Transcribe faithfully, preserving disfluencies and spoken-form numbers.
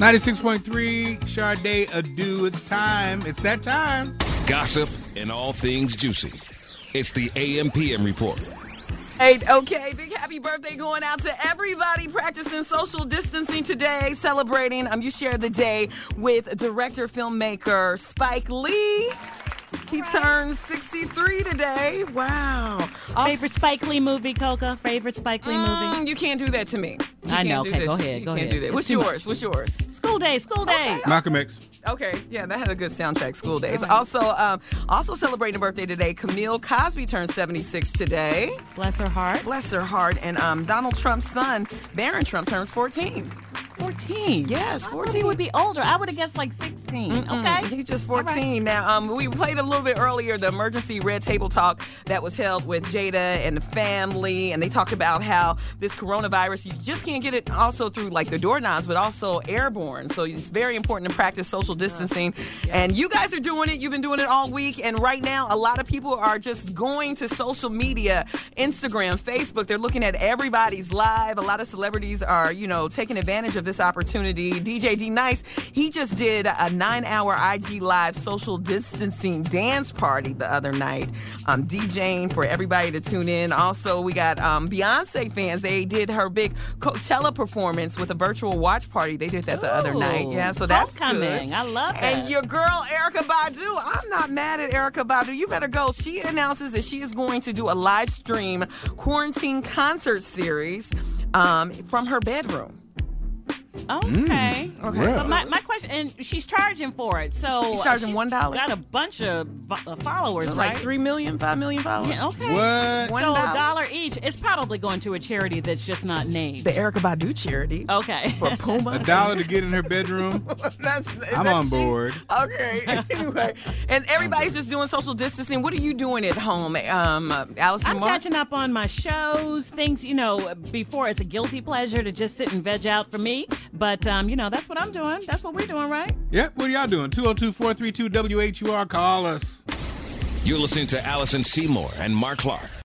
ninety-six point three, Sade Adu. It's time. It's that time. Gossip and all things juicy. It's the A M P M Report. Hey, okay, big happy birthday going out to everybody practicing social distancing today, celebrating. Um, you share the day with director, filmmaker Spike Lee. He turns sixty-three today. Wow. Also, Favorite Spike Lee movie, Coca? Favorite Spike Lee mm, movie? You can't do that to me. You I know. can't do Okay, that go to- ahead. You Go can't ahead. do that. It's What's too yours? much. What's yours? School Days. School Days. Malcolm X. Okay, yeah, that had a good soundtrack, School Days. Also, um, also celebrating a birthday today, Camille Cosby turns seventy-six today. Bless her heart. Bless her heart. And um, Donald Trump's son, Barron Trump, turns fourteen. fourteen. Yes, I thought fourteen. he would be older. I would have guessed like sixteen. Mm-mm. Okay. He's just fourteen. Now, um, we played a little bit earlier the emergency Red Table Talk that was held with Jada and the family, and they talked about how this coronavirus, you just can't get it also through like the doorknobs, but also airborne. So it's very important to practice social distancing. And you guys are doing it. You've been doing it all week. And right now, a lot of people are just going to social media, Instagram, Facebook. They're looking at everybody's live. A lot of celebrities are, you know, taking advantage of this opportunity. D J D Nice, he just did a nine-hour I G Live social distancing dance party the other night, um, DJing for everybody to tune in. Also, we got um, Beyonce fans. They did her big Coachella performance with a virtual watch party. They did that the other night. Yeah, so that's Homecoming. good. I love that. And your girl, Erykah Badu, I'm not mad at Erykah Badu. You better go. She announces that she is going to do a live stream quarantine concert series um, from her bedroom. Okay. Mm, okay. But my, my question, and she's charging for it. So She's charging she's one dollar. Got a bunch of vo- uh, followers, It's right? like three million, five million followers. Yeah, okay. What? One So dollar. a dollar each. It's probably going to a charity that's just not named. The Erykah Badu charity Okay. for Puma. A dollar to get in her bedroom? That's, is I'm that on she? board. Okay. Anyway, and everybody's just doing social distancing. What are you doing at home, um, uh, Allison I'm Mark? catching up on my shows, things, you know, before it's a guilty pleasure to just sit and veg out for me. But, um, you know, that's what I'm doing. That's what we're doing, right? Yep, what are y'all doing? two oh two, four three two, W H U R. Call us. You're listening to Allison Seymour and Mark Clark.